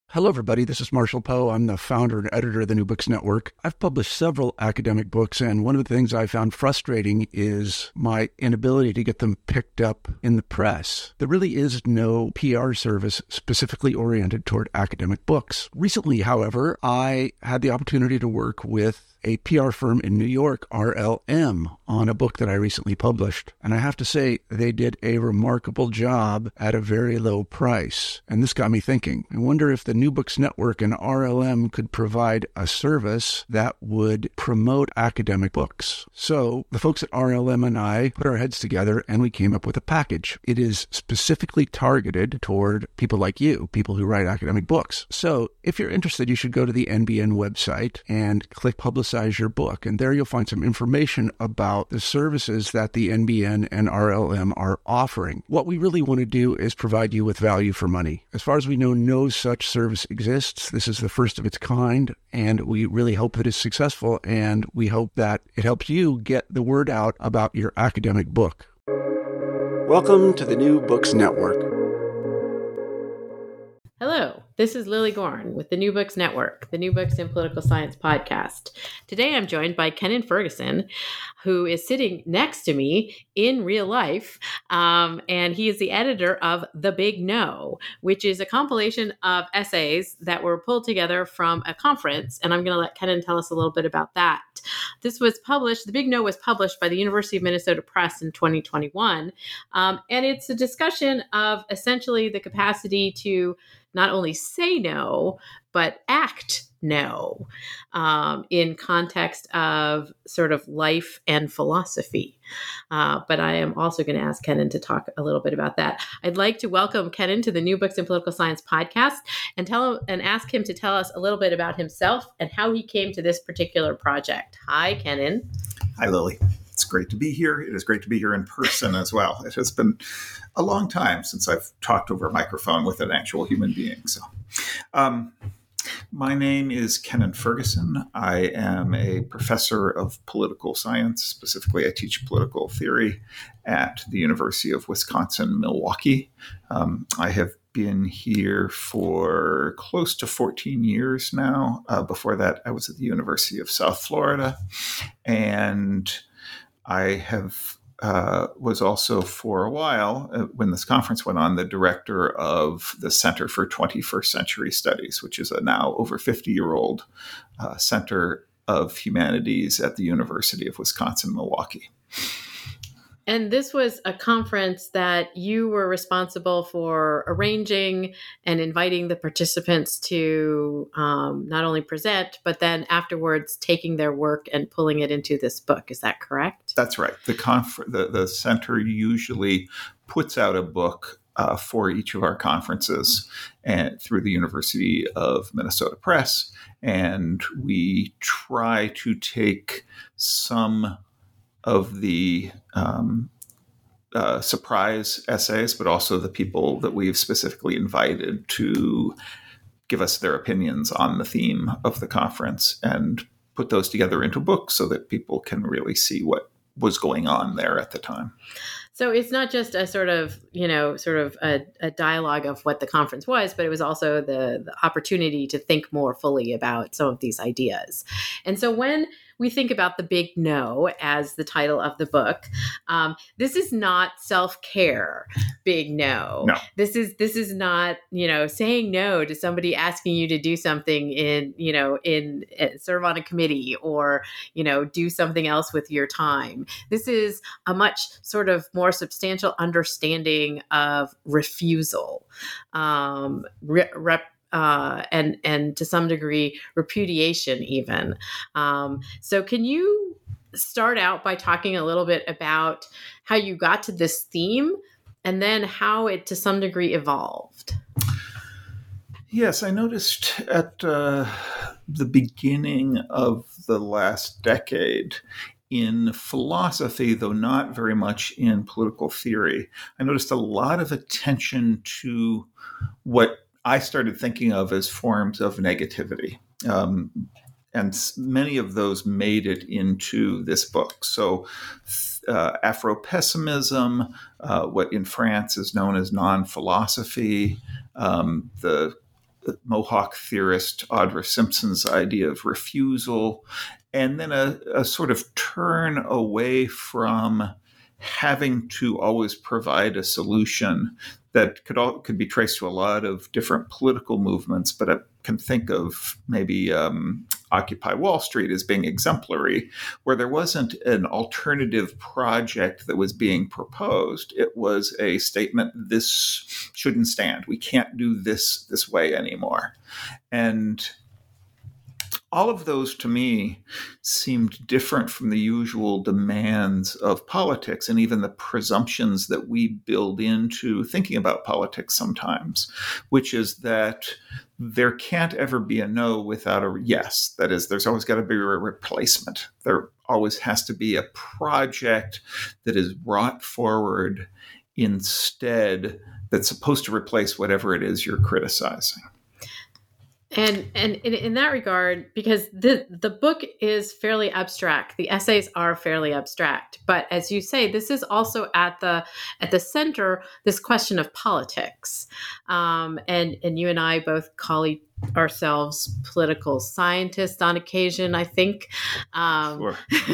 Hello, everybody. This is Marshall Poe. I'm the founder and editor of the New Books Network. I've published several academic books, and one of the things I found frustrating is my inability to get them picked up in the press. There really is no PR service specifically oriented toward academic books. Recently, however, I had the opportunity to work with a PR firm in New York, RLM, on a book that I recently published. And I have to say, they did a remarkable job at a very low price. And this got me thinking. I wonder if the New Books Network and RLM could provide a service that would promote academic books. So the folks at RLM and I put our heads together and we came up with a package. It is specifically targeted toward people like you, people who write academic books. So if you're interested, you should go to the NBN website and click Publicize Your Book. And there you'll find some information about the services that the NBN and RLM are offering. What we really want to do is provide you with value for money. As far as we know, no such service exists. This is the first of its kind, and we really hope that it's successful, and we hope that it helps you get the word out about your academic book. Welcome to the New Books Network. Hello, this is Lily Gorn with the New Books Network, the New Books in Political Science podcast. Today I'm joined by Kennan Ferguson, who is sitting next to me in real life, and he is the editor of The Big No, which is a compilation of essays that were pulled together from a conference, and I'm going to let Kennan tell us a little bit about that. This was published, The Big No was published by the University of Minnesota Press in 2021, and it's a discussion of essentially the capacity to not only say no, but act no in context of sort of life and philosophy. But I am also going to ask Kennan to talk a little bit about that. I'd like to welcome Kennan to the New Books in Political Science podcast and ask him to tell us a little bit about himself and how he came to this particular project. Hi, Kennan. Hi, Lily. It's great to be here. It is great to be here in person as well. It has been a long time since I've talked over a microphone with an actual human being. So, my name is Kennan Ferguson. I am a professor of political science. Specifically, I teach political theory at the University of Wisconsin-Milwaukee. I have been here for close to 14 years now. Before that, I was at the University of South Florida, and I was also for a while, when this conference went on, the director of the Center for 21st Century Studies, which is a now over 50-year-old Center of Humanities at the University of Wisconsin-Milwaukee. And this was a conference that you were responsible for arranging and inviting the participants to not only present, but then afterwards taking their work and pulling it into this book. Is that correct? That's right. The center usually puts out a book for each of our conferences and through the University of Minnesota Press. And we try to take some of the surprise essays, but also the people that we've specifically invited to give us their opinions on the theme of the conference and put those together into books so that people can really see what was going on there at the time. So it's not just a sort of a dialogue of what the conference was, but it was also the opportunity to think more fully about some of these ideas. And so when we think about The Big No as the title of the book, this is not self-care. Big no. No. This is not, saying no to somebody asking you to do something in serve on a committee or, do something else with your time. This is a much sort of more substantial understanding of refusal, and to some degree repudiation even. So can you start out by talking a little bit about how you got to this theme and then how it to some degree evolved? Yes, I noticed at the beginning of the last decade in philosophy, though not very much in political theory, I noticed a lot of attention to what I started thinking of as forms of negativity. And many of those made it into this book. So Afro-pessimism, what in France is known as non-philosophy, the Mohawk theorist Audra Simpson's idea of refusal, and then a sort of turn away from having to always provide a solution that could be traced to a lot of different political movements, but I can think of maybe Occupy Wall Street as being exemplary, where there wasn't an alternative project that was being proposed. It was a statement, this shouldn't stand. We can't do this way anymore. And all of those, to me, seemed different from the usual demands of politics and even the presumptions that we build into thinking about politics sometimes, which is that there can't ever be a no without a yes. That is, there's always got to be a replacement. There always has to be a project that is brought forward instead that's supposed to replace whatever it is you're criticizing. And in that regard, because the book is fairly abstract, the essays are fairly abstract, but as you say, this is also at the center, this question of politics. And you and I both call ourselves political scientists on occasion, I think, Sure.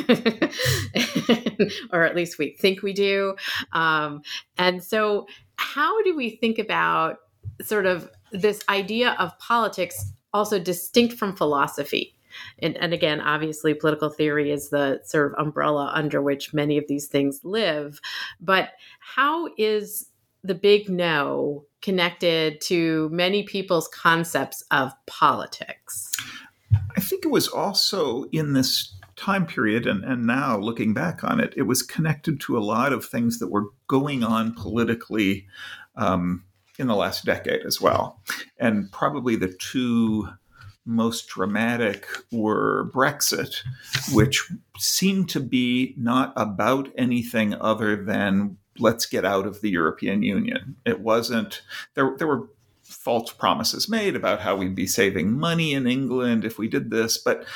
or at least we think we do. And so, how do we think about sort of this idea of politics also distinct from philosophy? And again, obviously, political theory is the sort of umbrella under which many of these things live. But how is the big no connected to many people's concepts of politics? I think it was also in this time period, and now looking back on it, it was connected to a lot of things that were going on politically in the last decade as well. And probably the two most dramatic were Brexit, which seemed to be not about anything other than let's get out of the European Union. It wasn't, there were false promises made about how we'd be saving money in England if we did this, but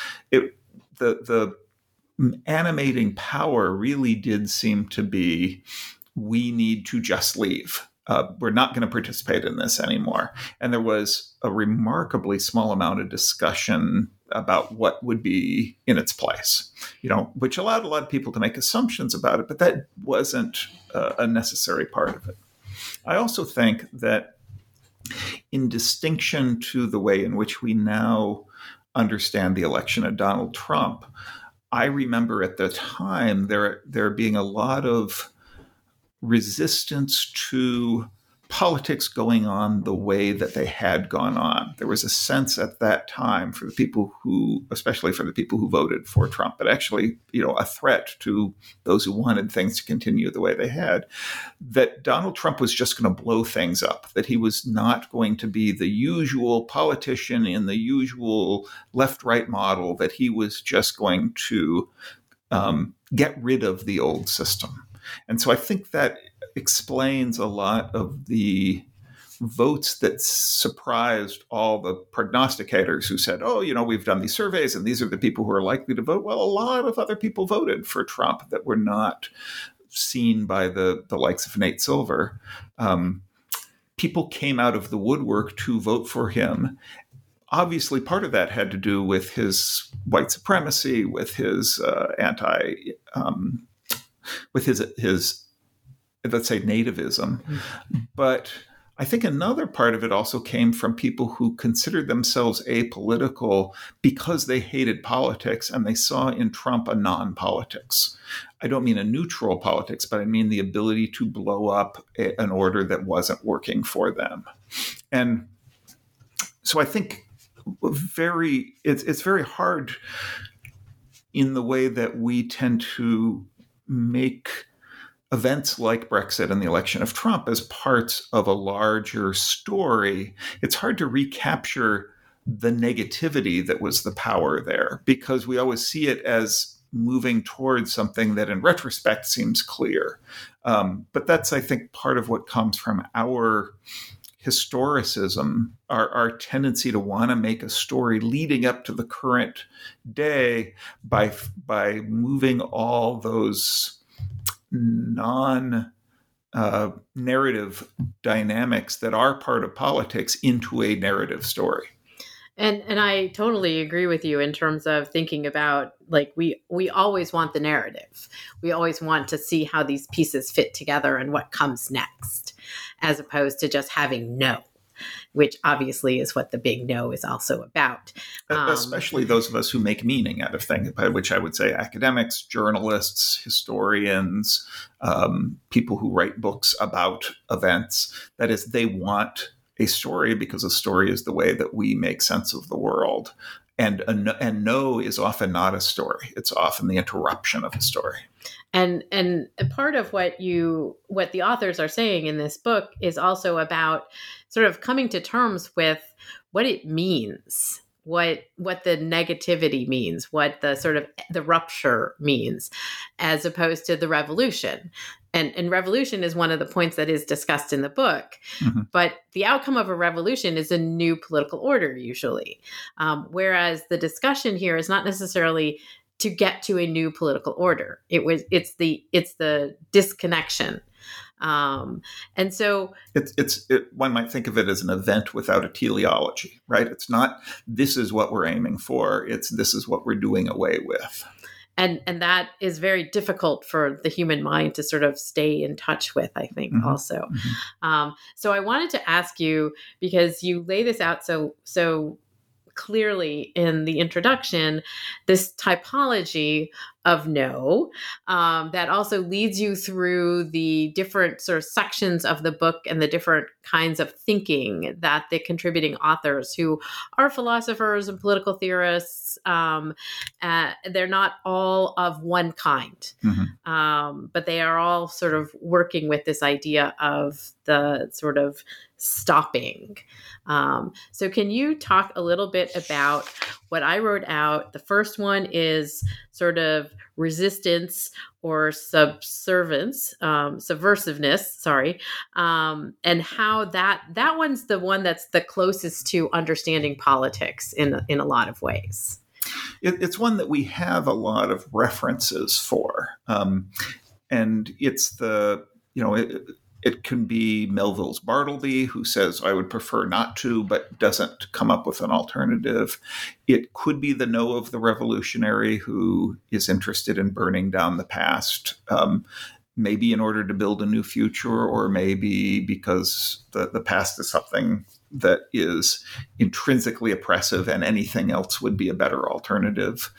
the animating power really did seem to be, we need to just leave. We're not going to participate in this anymore. And there was a remarkably small amount of discussion about what would be in its place, which allowed a lot of people to make assumptions about it, but that wasn't a necessary part of it. I also think that in distinction to the way in which we now understand the election of Donald Trump, I remember at the time there being a lot of resistance to politics going on the way that they had gone on. There was a sense at that time for the people especially for the people who voted for Trump, but actually, a threat to those who wanted things to continue the way they had, that Donald Trump was just going to blow things up, that he was not going to be the usual politician in the usual left-right model, that he was just going to get rid of the old system. And so I think that explains a lot of the votes that surprised all the prognosticators who said, we've done these surveys and these are the people who are likely to vote. Well, a lot of other people voted for Trump that were not seen by the likes of Nate Silver. People came out of the woodwork to vote for him. Obviously, part of that had to do with his white supremacy, with his with his let's say nativism. But I think another part of it also came from people who considered themselves apolitical because they hated politics and they saw in Trump a non-politics. I don't mean a neutral politics, but I mean the ability to blow up an order that wasn't working for them. And so I think it's very hard in the way that we tend to make events like Brexit and the election of Trump as parts of a larger story. It's hard to recapture the negativity that was the power there because we always see it as moving towards something that in retrospect seems clear. But that's, I think, part of what comes from our historicism, our tendency to want to make a story leading up to the current day by moving all those narrative dynamics that are part of politics into a narrative story. And I totally agree with you in terms of thinking about, like, we always want the narrative. We always want to see how these pieces fit together and what comes next, as opposed to just having no, which obviously is what the big no is also about. Especially those of us who make meaning out of things, by which I would say academics, journalists, historians, people who write books about events. That is, they want a story because a story is the way that we make sense of the world. And no is often not a story. It's often the interruption of a story. And part of what the authors are saying in this book is also about sort of coming to terms with what it means, what the negativity means, what the sort of the rupture means, as opposed to the revolution. And revolution is one of the points that is discussed in the book. Mm-hmm. But the outcome of a revolution is a new political order, usually. Whereas the discussion here is not necessarily to get to a new political order. It's the disconnection. And so one might think of it as an event without a teleology, right? It's not, this is what we're aiming for. It's, this is what we're doing away with. And that is very difficult for the human mind to sort of stay in touch with, I think, mm-hmm. also. Mm-hmm. So I wanted to ask you, because you lay this out so clearly in the introduction, this typology of no, that also leads you through the different sort of sections of the book and the different kinds of thinking that the contributing authors, who are philosophers and political theorists, they're not all of one kind, mm-hmm. But they are all sort of working with this idea of the sort of stopping. So can you talk a little bit about what I wrote out? The first one is sort of resistance or subversiveness, and how that one's the one that's the closest to understanding politics in a lot of ways. It's one that we have a lot of references for, and it's it can be Melville's Bartleby, who says, I would prefer not to, but doesn't come up with an alternative. It could be the no of the revolutionary, who is interested in burning down the past, maybe in order to build a new future, or maybe because the past is something that is intrinsically oppressive and anything else would be a better alternative.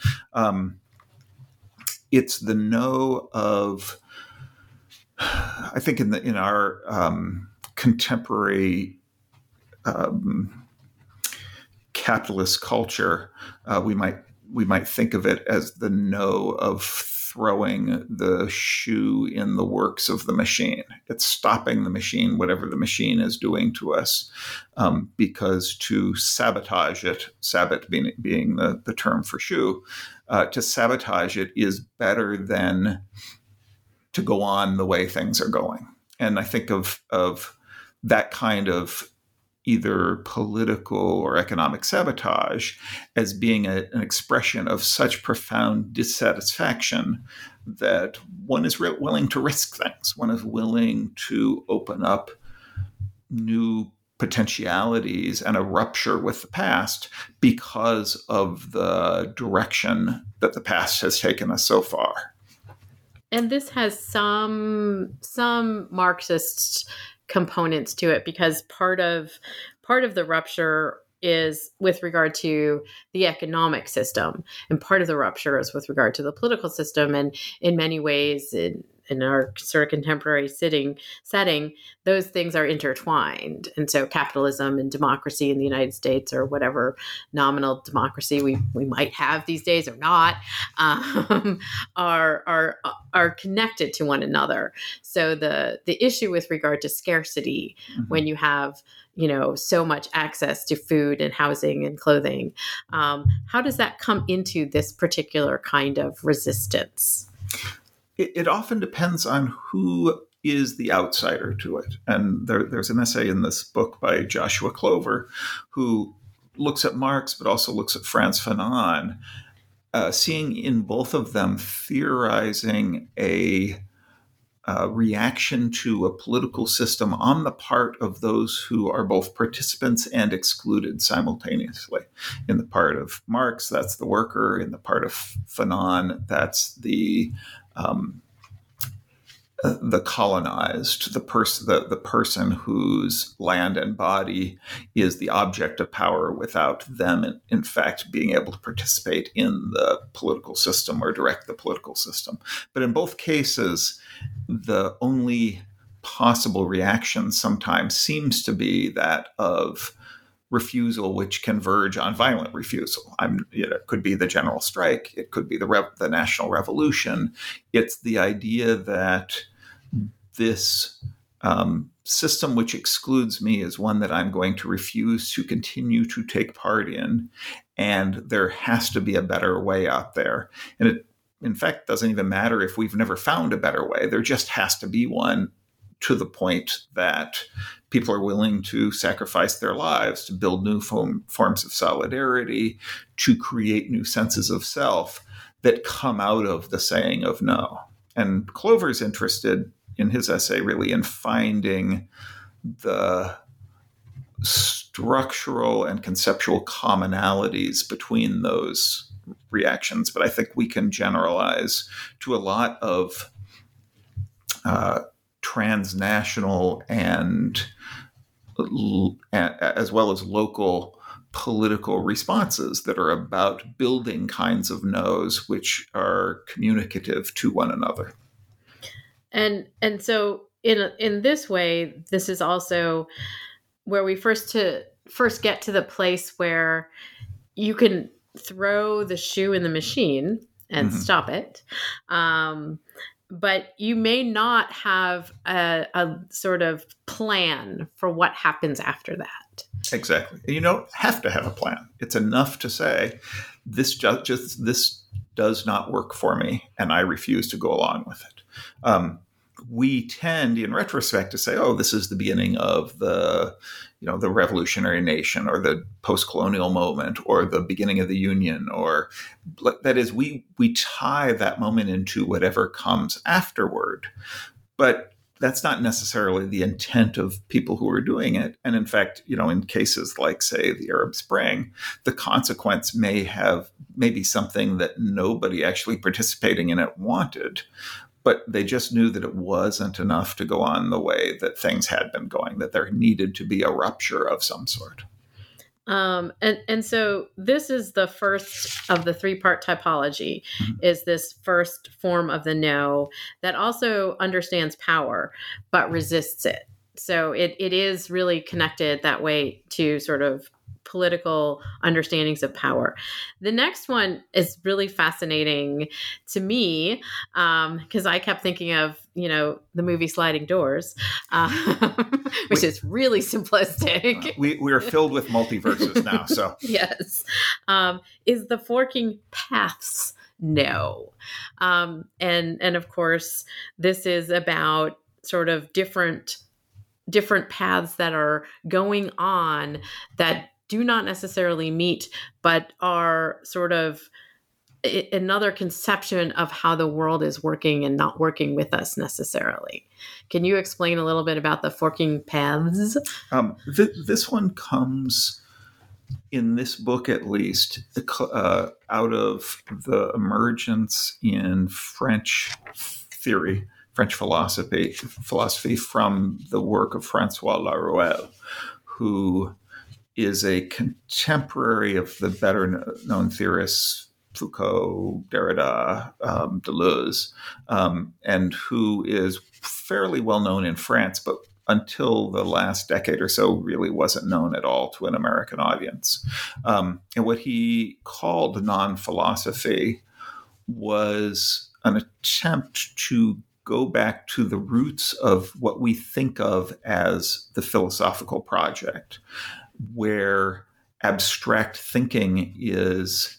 It's the no of, I think in our contemporary capitalist culture, we might think of it as the no of throwing the shoe in the works of the machine. It's stopping the machine, whatever the machine is doing to us, because to sabotage it, sabot being the term for shoe, to sabotage it is better than to go on the way things are going. And I think of that kind of either political or economic sabotage as being an expression of such profound dissatisfaction that one is willing to risk things. One is willing to open up new potentialities and a rupture with the past because of the direction that the past has taken us so far. And this has some Marxist components to it, because part of the rupture is with regard to the economic system, and part of the rupture is with regard to the political system. And in many ways, in our sort of contemporary setting, those things are intertwined. And so capitalism and democracy in the United States, or whatever nominal democracy we might have these days or not, are connected to one another. So the issue with regard to scarcity, mm-hmm. when you have so much access to food and housing and clothing, how does that come into this particular kind of resistance? It often depends on who is the outsider to it. And there's an essay in this book by Joshua Clover, who looks at Marx, but also looks at Frantz Fanon, seeing in both of them theorizing a reaction to a political system on the part of those who are both participants and excluded simultaneously. In the part of Marx, that's the worker. In the part of Fanon, that's the colonized, the person whose land and body is the object of power without them, in fact, being able to participate in the political system or direct the political system. But in both cases, the only possible reaction sometimes seems to be that of refusal, which can verge on violent refusal. It could be the general strike. It could be the national revolution. It's the idea that this system which excludes me is one that I'm going to refuse to continue to take part in, and there has to be a better way out there. And it, in fact, doesn't even matter if we've never found a better way. There just has to be one, to the point that people are willing to sacrifice their lives to build new forms of solidarity, to create new senses of self that come out of the saying of no. And Clover's interested in his essay really in finding the structural and conceptual commonalities between those reactions. But I think we can generalize to a lot of transnational and as well as local political responses that are about building kinds of no's which are communicative to one another. And so in this way, this is also where we first get to the place where you can throw the shoe in the machine and stop it. But you may not have a sort of plan for what happens after that. Exactly. You don't have to have a plan. It's enough to say, this does not work for me, and I refuse to go along with it. We tend, in retrospect, to say, "Oh, this is the beginning of the revolutionary nation, or the post-colonial moment, or the beginning of the Union," or that is, we tie that moment into whatever comes afterward. But that's not necessarily the intent of people who are doing it. And in fact, in cases like, say, the Arab Spring, the consequence may be something that nobody actually participating in it wanted. But they just knew that it wasn't enough to go on the way that things had been going, that there needed to be a rupture of some sort. And so this is the first of the three-part typology, is this first form of the no that also understands power, but resists it. So it is really connected that way to sort of political understandings of power. The next one is really fascinating to me because I kept thinking of, the movie Sliding Doors, which is really simplistic. We are filled with multiverses now. So yes, is the forking paths no. And of course, this is about sort of different paths that are going on that do not necessarily meet, but are sort of another conception of how the world is working and not working with us necessarily. Can you explain a little bit about the forking paths? This one comes, in this book at least, out of the emergence in French theory, French philosophy from the work of Francois Laruelle, who is a contemporary of the better-known theorists Foucault, Derrida, Deleuze, and who is fairly well known in France, but until the last decade or so really wasn't known at all to an American audience. And what he called non-philosophy was an attempt to go back to the roots of what we think of as the philosophical project, where abstract thinking is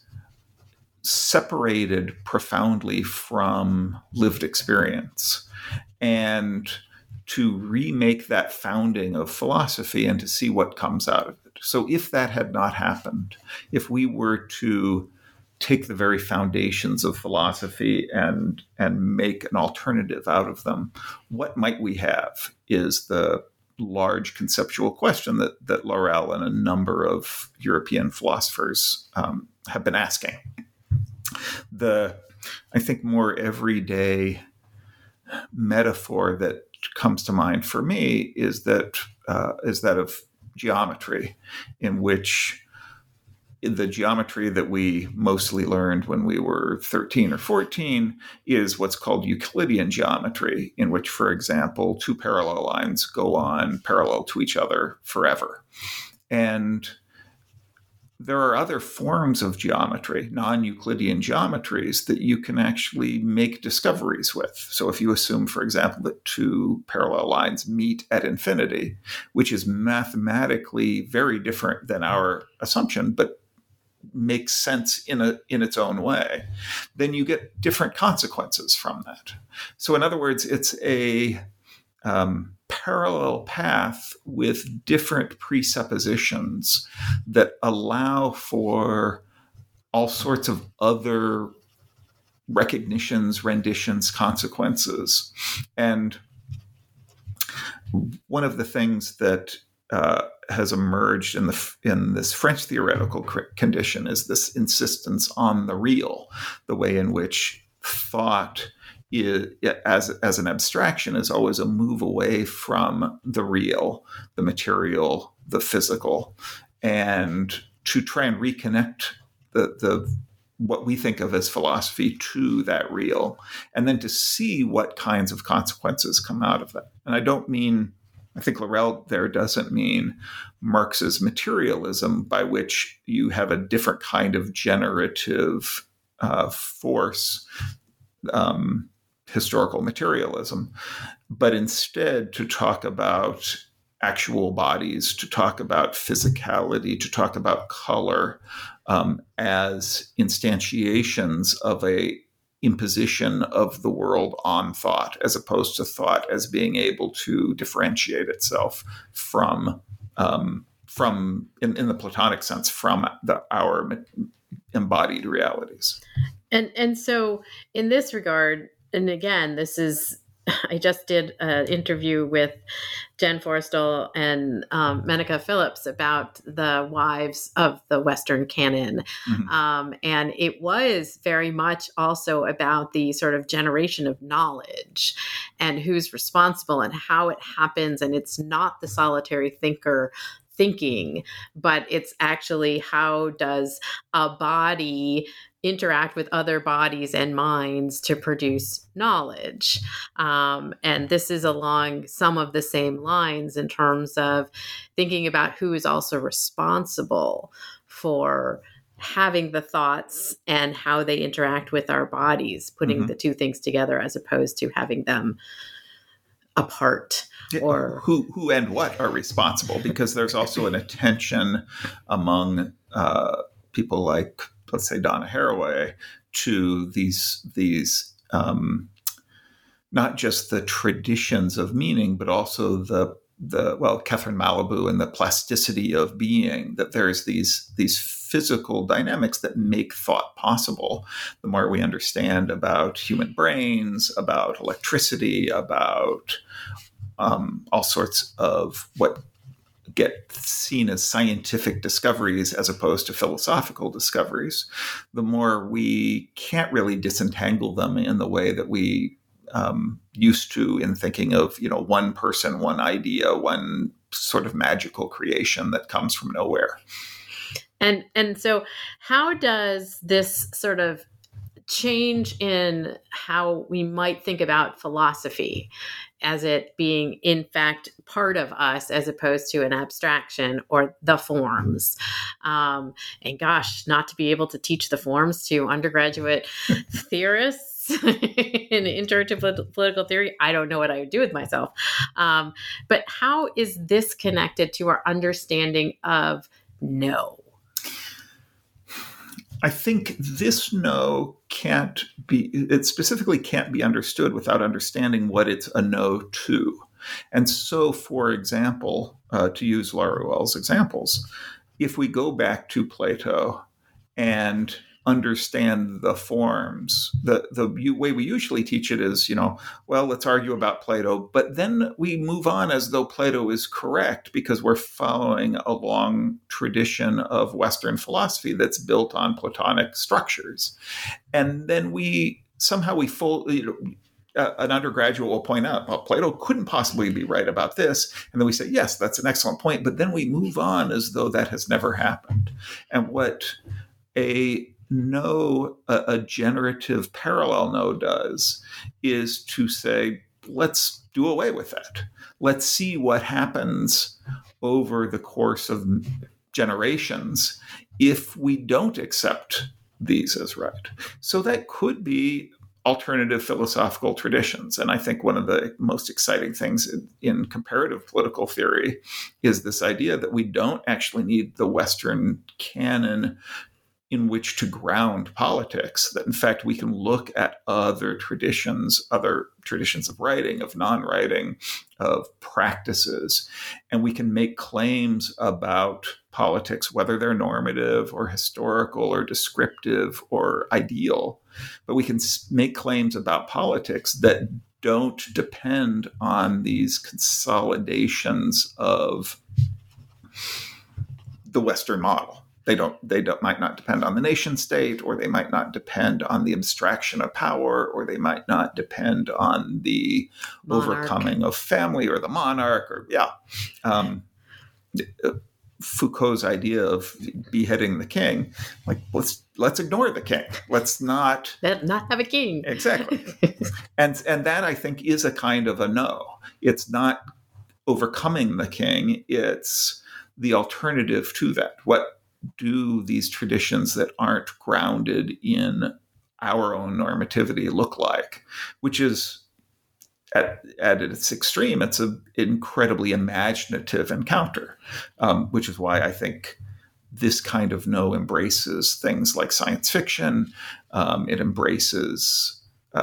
separated profoundly from lived experience, and to remake that founding of philosophy and to see what comes out of it. So if that had not happened, if we were to take the very foundations of philosophy and make an alternative out of them, what might we have is the large conceptual question that Laurel and a number of European philosophers have been asking. I think more everyday metaphor that comes to mind for me is that of geometry, in which the geometry that we mostly learned when we were 13 or 14 is what's called Euclidean geometry, in which, for example, two parallel lines go on parallel to each other forever. And there are other forms of geometry, non-Euclidean geometries, that you can actually make discoveries with. So if you assume, for example, that two parallel lines meet at infinity, which is mathematically very different than our assumption, but makes sense in its own way, then you get different consequences from that. So in other words, it's a parallel path with different presuppositions that allow for all sorts of other recognitions, renditions, consequences. And one of the things that has emerged in this French theoretical condition is this insistence on the real, the way in which thought as an abstraction is always a move away from the real, the material, the physical, and to try and reconnect the what we think of as philosophy to that real, and then to see what kinds of consequences come out of that. And I think Laurel there doesn't mean Marx's materialism, by which you have a different kind of generative force, historical materialism, but instead to talk about actual bodies, to talk about physicality, to talk about color as instantiations of a imposition of the world on thought, as opposed to thought as being able to differentiate itself from in the Platonic sense, from our embodied realities. And so in this regard, and again, I just did an interview with Jen Forrestal and Menaka Phillips about the wives of the Western canon. Mm-hmm. And it was very much also about the sort of generation of knowledge and who's responsible and how it happens. And it's not the solitary thinker thinking, but it's actually how does a body interact with other bodies and minds to produce knowledge. And this is along some of the same lines in terms of thinking about who is also responsible for having the thoughts and how they interact with our bodies, putting mm-hmm. the two things together as opposed to having them apart. Or who and what are responsible, because there's also an attention among people like, let's say, Donna Haraway, to these not just the traditions of meaning, but also the Catherine Malibu and the plasticity of being, that there's these physical dynamics that make thought possible. The more we understand about human brains, about electricity, about all sorts of what get seen as scientific discoveries as opposed to philosophical discoveries, the more we can't really disentangle them in the way that we used to in thinking of, one person, one idea, one sort of magical creation that comes from nowhere. And so how does this sort of change in how we might think about philosophy as it being, in fact, part of us as opposed to an abstraction or the forms? And gosh, not to be able to teach the forms to undergraduate theorists in interactive political theory, I don't know what I would do with myself. But how is this connected to our understanding of no? I think this no it specifically can't be understood without understanding what it's a no to. And so, for example, to use Laurel's examples, if we go back to Plato and understand the forms. The way we usually teach it is, well, let's argue about Plato, but then we move on as though Plato is correct because we're following a long tradition of Western philosophy that's built on Platonic structures. And then an undergraduate will point out, well, Plato couldn't possibly be right about this. And then we say, yes, that's an excellent point. But then we move on as though that has never happened. And what a generative parallel no does is to say, let's do away with that. Let's see what happens over the course of generations if we don't accept these as right. So that could be alternative philosophical traditions. And I think one of the most exciting things in comparative political theory is this idea that we don't actually need the Western canon in which to ground politics, that in fact we can look at other traditions of writing, of non-writing, of practices, and we can make claims about politics, whether they're normative or historical or descriptive or ideal. But we can make claims about politics that don't depend on these consolidations of the Western model. They might not depend on the nation state, or they might not depend on the abstraction of power, or they might not depend on the overcoming of family or the monarch, Foucault's idea of beheading the king, like let's ignore the king. Let's not have a king. Exactly. and that I think is a kind of a no. It's not overcoming the king. It's the alternative to that. What do these traditions that aren't grounded in our own normativity look like? Which is, at its extreme, it's an incredibly imaginative encounter, which is why I think this kind of no embraces things like science fiction. It embraces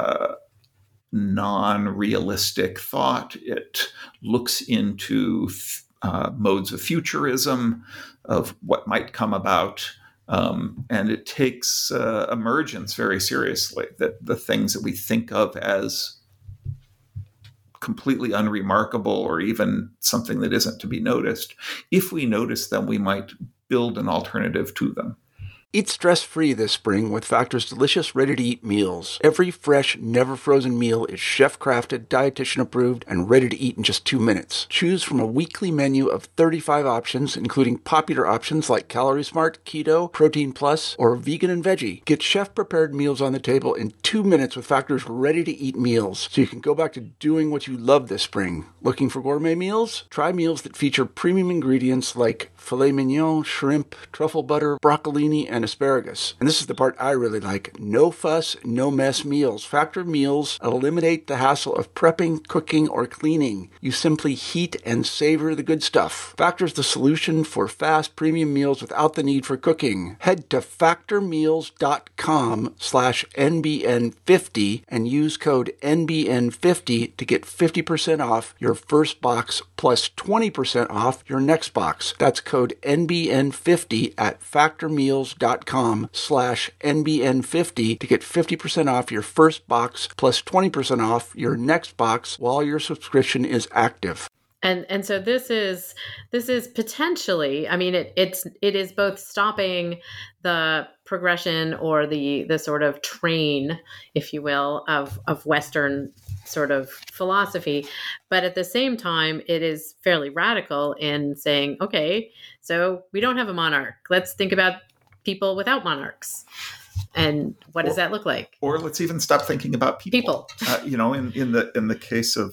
non-realistic thought. It looks into modes of futurism, of what might come about, and it takes emergence very seriously, that the things that we think of as completely unremarkable or even something that isn't to be noticed, if we notice them, we might build an alternative to them. Eat stress-free this spring with Factor's delicious, ready-to-eat meals. Every fresh, never-frozen meal is chef-crafted, dietitian-approved, and ready to eat in just 2 minutes. Choose from a weekly menu of 35 options, including popular options like Calorie Smart, Keto, Protein Plus, or Vegan and Veggie. Get chef-prepared meals on the table in 2 minutes with Factor's ready-to-eat meals, so you can go back to doing what you love this spring. Looking for gourmet meals? Try meals that feature premium ingredients like filet mignon, shrimp, truffle butter, broccolini, and asparagus. And this is the part I really like. No fuss, no mess meals. Factor meals eliminate the hassle of prepping, cooking, or cleaning. You simply heat and savor the good stuff. Factor's the solution for fast premium meals without the need for cooking. Head to factormeals.com/NBN50 and use code NBN50 to get 50% off your first box plus 20% off your next box. That's code NBN50 at factormeals.com/NBN50 to get 50% off your first box plus 20% off your next box while your subscription is active. And so this is potentially, I mean, it is both stopping the progression or the sort of train, if you will, of Western sort of philosophy, but at the same time, it is fairly radical in saying, okay, so we don't have a monarch. Let's think about people without monarchs. And what does that look like? Or let's even stop thinking about people. In the case of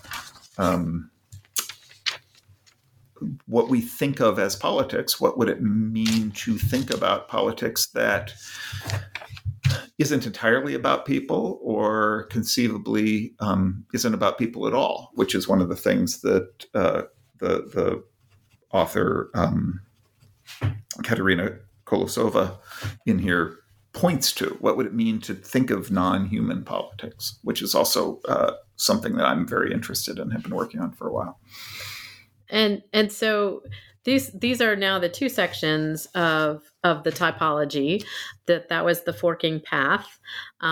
what we think of as politics, what would it mean to think about politics that isn't entirely about people, or conceivably isn't about people at all, which is one of the things that the author Katerina Kolosova in here points to. What would it mean to think of non-human politics, which is also something that I'm very interested in, have been working on for a while. And so these are now the two sections of the typology. That was the forking path,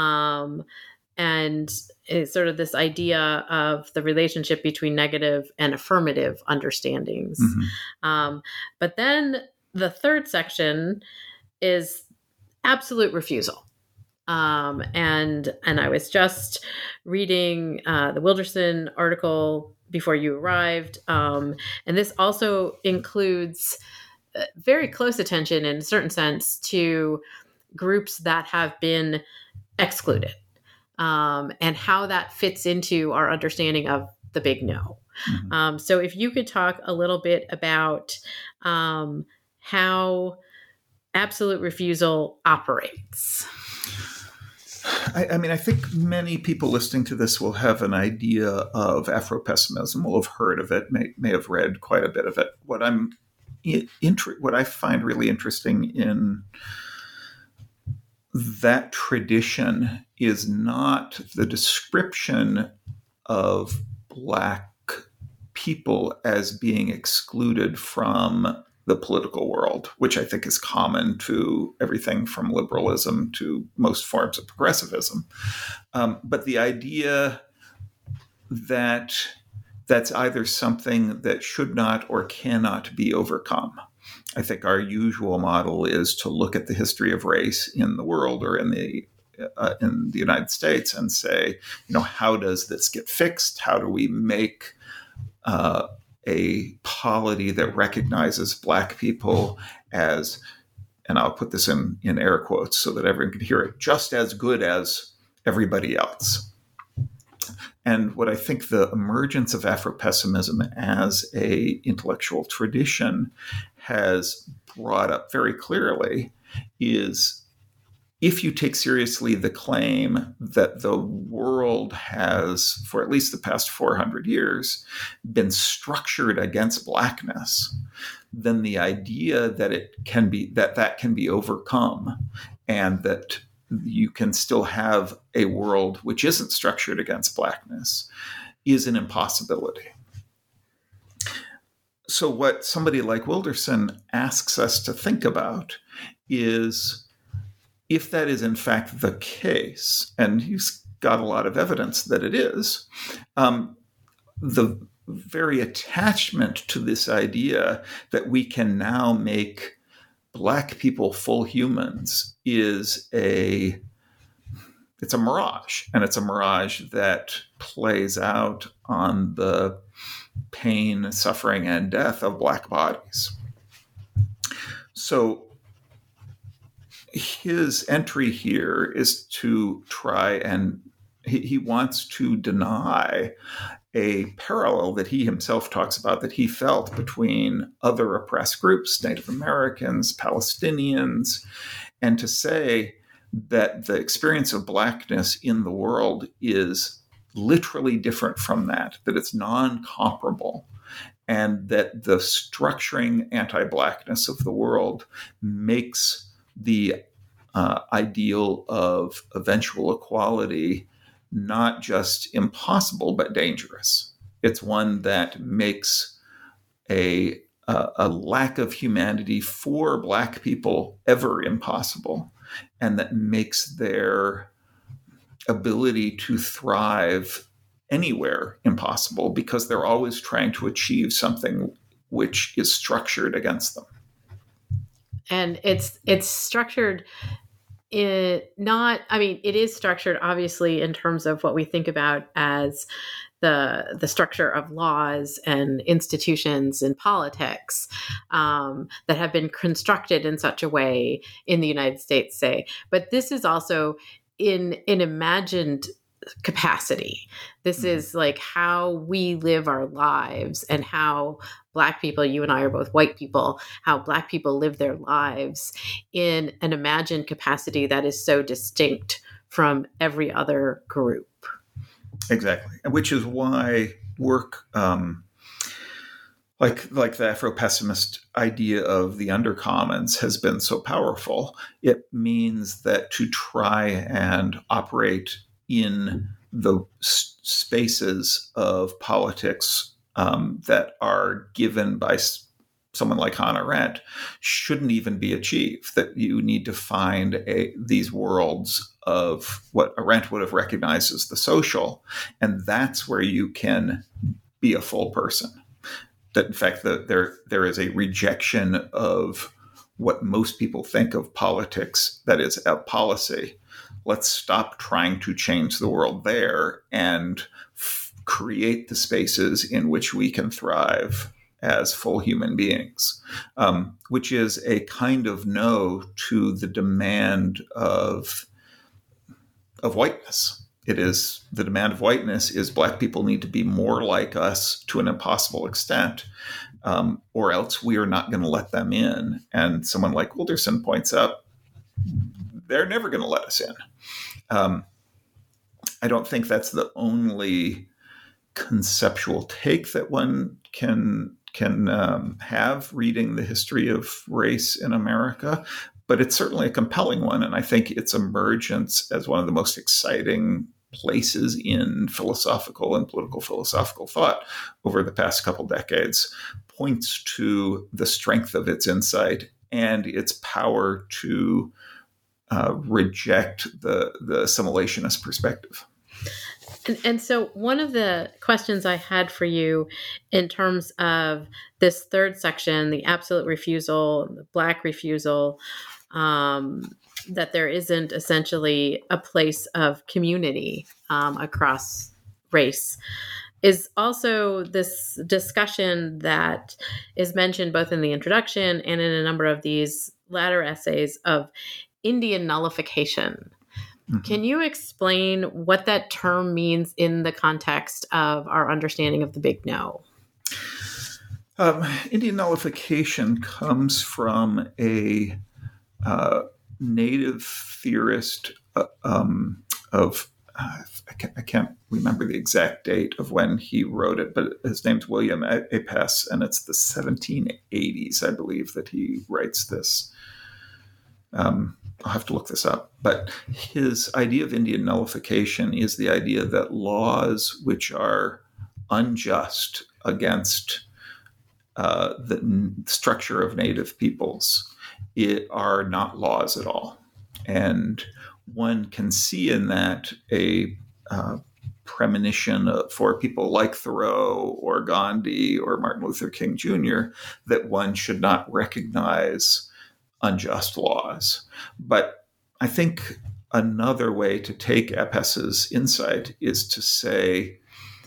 and it's sort of this idea of the relationship between negative and affirmative understandings. But then the third section is absolute refusal. And I was just reading the Wilderson article before you arrived. And this also includes very close attention in a certain sense to groups that have been excluded, and how that fits into our understanding of the big no. So if you could talk a little bit about how absolute refusal operates. I think many people listening to this will have an idea of Afro-pessimism, will have heard of it, may have read quite a bit of it. What I find really interesting in that tradition is not the description of Black people as being excluded from the political world, which I think is common to everything from liberalism to most forms of progressivism. But the idea that that's either something that should not or cannot be overcome. I think our usual model is to look at the history of race in the world or in the United States and say, how does this get fixed? How do we make a polity that recognizes Black people as, and I'll put this in air quotes so that everyone can hear it, just as good as everybody else. And what I think the emergence of Afro-pessimism as a intellectual tradition has brought up very clearly is, if you take seriously the claim that the world has, for at least the past 400 years, been structured against Blackness, then the idea that that can be overcome and that you can still have a world which isn't structured against Blackness is an impossibility. So what somebody like Wilderson asks us to think about is, if that is in fact the case, and he's got a lot of evidence that it is, the very attachment to this idea that we can now make Black people full humans is it's a mirage, and it's a mirage that plays out on the pain, suffering, and death of Black bodies. So his entry here is to try and he wants to deny a parallel that he himself talks about that he felt between other oppressed groups, Native Americans, Palestinians, and to say that the experience of Blackness in the world is literally different from that it's non-comparable, and that the structuring anti-Blackness of the world makes the ideal of eventual equality not just impossible, but dangerous. It's one that makes a lack of humanity for Black people ever impossible, and that makes their ability to thrive anywhere impossible, because they're always trying to achieve something which is structured against them. And it's structured it is structured obviously in terms of what we think about as the structure of laws and institutions and politics that have been constructed in such a way in the United States, say. But this is also in an imagined capacity. This is like how we live our lives, and how Black people, you and I are both white people, how Black people live their lives in an imagined capacity that is so distinct from every other group. Exactly. Which is why work like the Afro-pessimist idea of the undercommons has been so powerful. It means that to try and operate in the spaces of politics that are given by someone like Hannah Arendt shouldn't even be achieved, that you need to find these worlds of what Arendt would have recognized as the social, and that's where you can be a full person. That in fact, there is a rejection of what most people think of politics, that is a policy. Let's stop trying to change the world there and create the spaces in which we can thrive as full human beings, which is a kind of no to the demand of whiteness. It is the demand of whiteness is Black people need to be more like us to an impossible extent, or else we are not going to let them in. And someone like Wilderson points out, they're never going to let us in. I don't think that's the only conceptual take that one can have reading the history of race in America, but it's certainly a compelling one. And I think its emergence as one of the most exciting places in philosophical and political philosophical thought over the past couple decades points to the strength of its insight and its power to reject the assimilationist perspective. And so one of the questions I had for you in terms of this third section, the absolute refusal, the Black refusal, that there isn't essentially a place of community across race, is also this discussion that is mentioned both in the introduction and in a number of these latter essays of Indian nullification. Mm-hmm. Can you explain what that term means in the context of our understanding of the Big No? Indian nullification comes from a native theorist of I can't remember the exact date of when he wrote it, but his name's William Apess, and it's the 1780s, I believe, that he writes this. I'll have to look this up. But his idea of Indian nullification is the idea that laws which are unjust against the structure of native peoples are not laws at all. And one can see in that a premonition for people like Thoreau or Gandhi or Martin Luther King Jr. that one should not recognize unjust laws. But I think another way to take Apess's insight is to say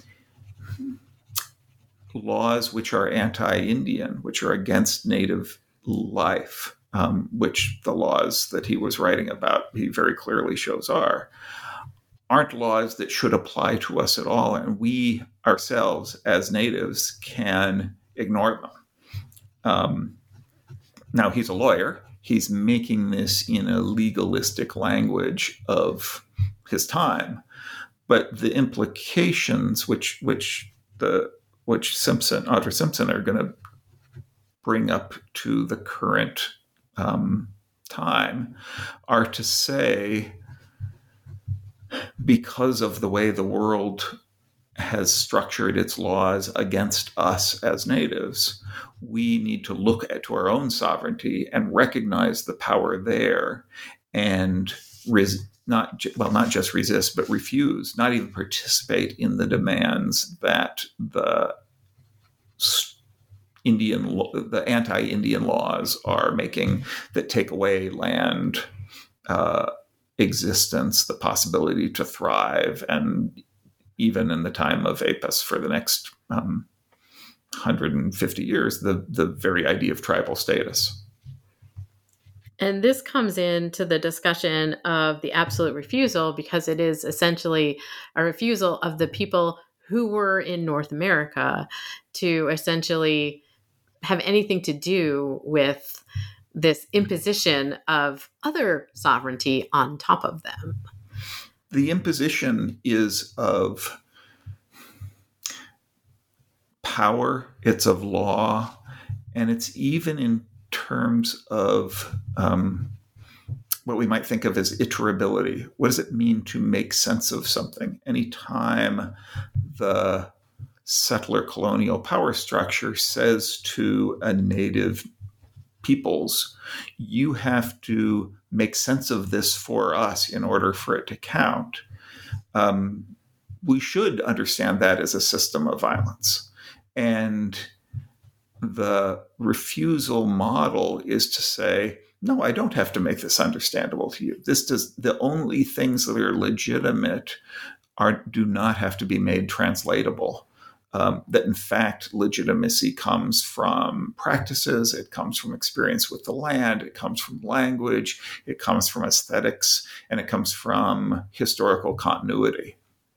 laws which are anti-Indian, which are against native life, which the laws that he was writing about, he very clearly shows aren't laws that should apply to us at all. And we ourselves as natives can ignore them. Now, he's a lawyer. He's making this in a legalistic language of his time. But the implications which Audra Simpson are going to bring up to the current time are to say, because of the way the world has structured its laws against us as natives, we need to look to our own sovereignty and recognize the power there and not just resist, but refuse, not even participate in the demands that the anti-Indian laws are making that take away land existence, the possibility to thrive, and even in the time of Apess for the next 150 years, the very idea of tribal status. And this comes into the discussion of the absolute refusal because it is essentially a refusal of the people who were in North America to essentially have anything to do with this imposition of other sovereignty on top of them. The imposition is of power, it's of law, and it's even in terms of what we might think of as iterability. What does it mean to make sense of something? Anytime the settler colonial power structure says to a native peoples, you have to make sense of this for us in order for it to count. We should understand that as a system of violence. And the refusal model is to say, no, I don't have to make this understandable to you. The only things that are legitimate do not have to be made translatable. That in fact, legitimacy comes from practices, it comes from experience with the land, it comes from language, it comes from aesthetics, and it comes from historical continuity.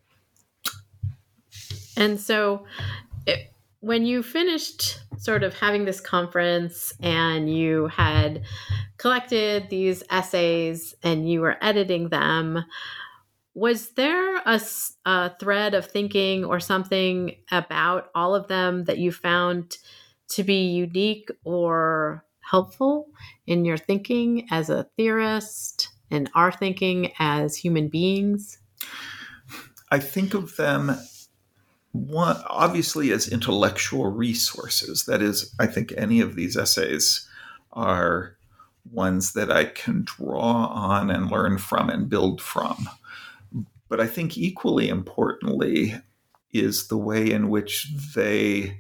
And so when you finished sort of having this conference and you had collected these essays and you were editing them, was there a thread of thinking or something about all of them that you found to be unique or helpful in your thinking as a theorist and our thinking as human beings? I think of them obviously as intellectual resources. That is, I think any of these essays are ones that I can draw on and learn from and build from. But I think equally importantly is the way in which they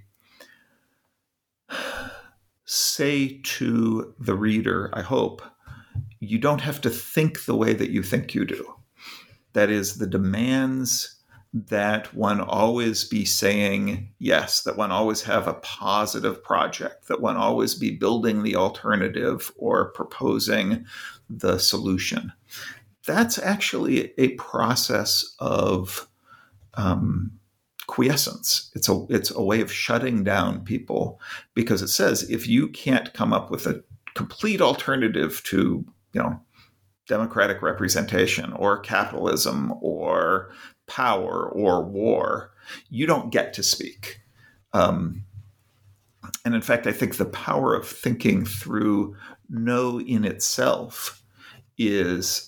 say to the reader, I hope, you don't have to think the way that you think you do. That is, the demands that one always be saying yes, that one always have a positive project, that one always be building the alternative or proposing the solution. That's actually a process of quiescence. It's a way of shutting down people, because it says if you can't come up with a complete alternative to, democratic representation or capitalism or power or war, you don't get to speak. And in fact, I think the power of thinking through no in itself is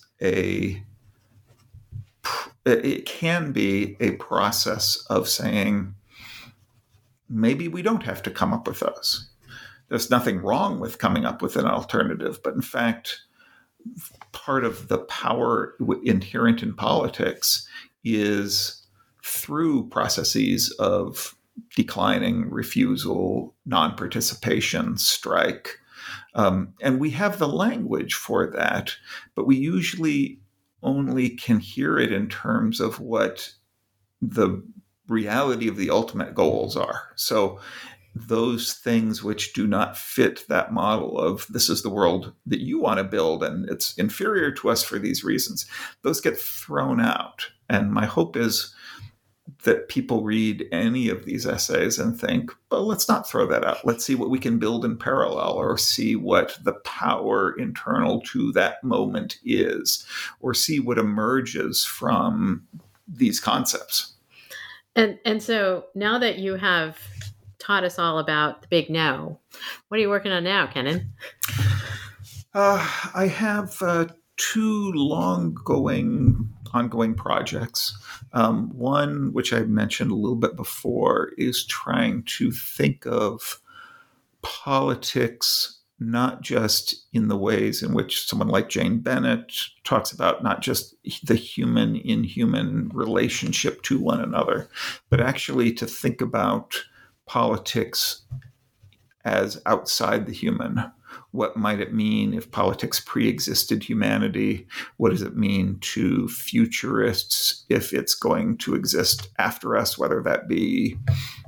it can be a process of saying, maybe we don't have to come up with those. There's nothing wrong with coming up with an alternative, but in fact, part of the power inherent in politics is through processes of declining, refusal, non-participation, strike. And we have the language for that, but we usually only can hear it in terms of what the reality of the ultimate goals are. So those things which do not fit that model of this is the world that you want to build and it's inferior to us for these reasons, those get thrown out. And my hope is that people read any of these essays and think, well, let's not throw that out. Let's see what we can build in parallel, or see what the power internal to that moment is, or see what emerges from these concepts. And so now that you have taught us all about the big no, what are you working on now, Kennan? I have two ongoing projects. One, which I mentioned a little bit before, is trying to think of politics not just in the ways in which someone like Jane Bennett talks about, not just the human-inhuman relationship to one another, but actually to think about politics as outside the human. What might it mean if politics pre-existed humanity? What does it mean to futurists if it's going to exist after us, whether that be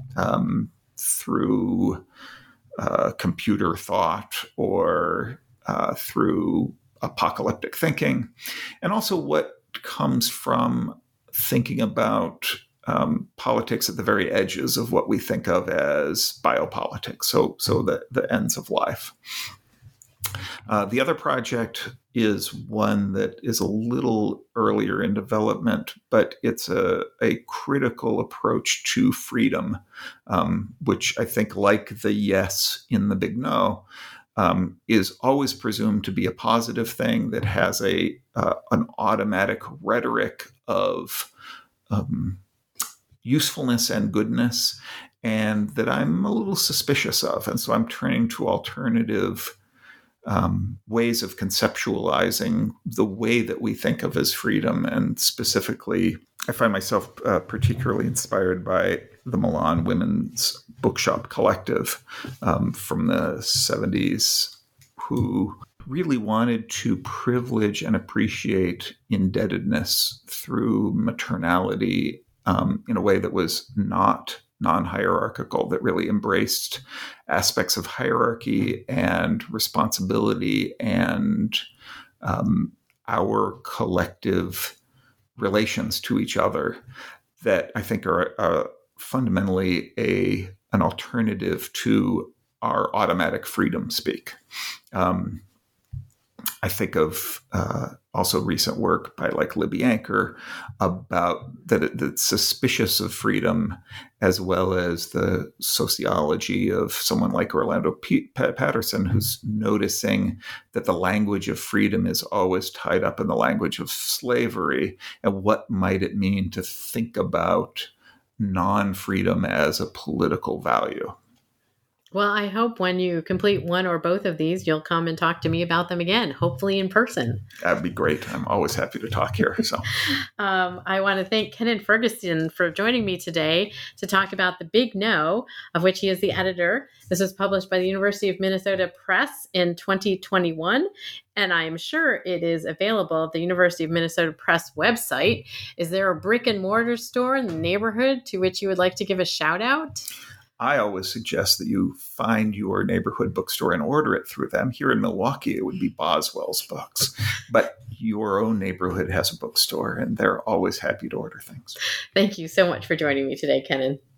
through computer thought or through apocalyptic thinking? And also what comes from thinking about politics at the very edges of what we think of as biopolitics, so the ends of life. The other project is one that is a little earlier in development, but it's a critical approach to freedom, which I think, like the yes in the big no, is always presumed to be a positive thing that has an automatic rhetoric of usefulness and goodness, and that I'm a little suspicious of. And so I'm turning to alternative ways of conceptualizing the way that we think of as freedom. And specifically, I find myself particularly inspired by the Milan Women's Bookshop Collective from the 70s, who really wanted to privilege and appreciate indebtedness through maternality in a way that was not non-hierarchical, that really embraced aspects of hierarchy and responsibility and our collective relations to each other that I think are fundamentally an alternative to our automatic freedom speak. I think of also recent work by like Libby Anker about that's suspicious of freedom, as well as the sociology of someone like Orlando Patterson, who's noticing that the language of freedom is always tied up in the language of slavery. And what might it mean to think about non-freedom as a political value? Well, I hope when you complete one or both of these, you'll come and talk to me about them again, hopefully in person. That'd be great. I'm always happy to talk here. So, I want to thank Kennan Ferguson for joining me today to talk about The Big No, of which he is the editor. This was published by the University of Minnesota Press in 2021, and I am sure it is available at the University of Minnesota Press website. Is there a brick and mortar store in the neighborhood to which you would like to give a shout out? I always suggest that you find your neighborhood bookstore and order it through them. Here in Milwaukee, it would be Boswell's Books. But your own neighborhood has a bookstore, and they're always happy to order things. Thank you so much for joining me today, Kennan.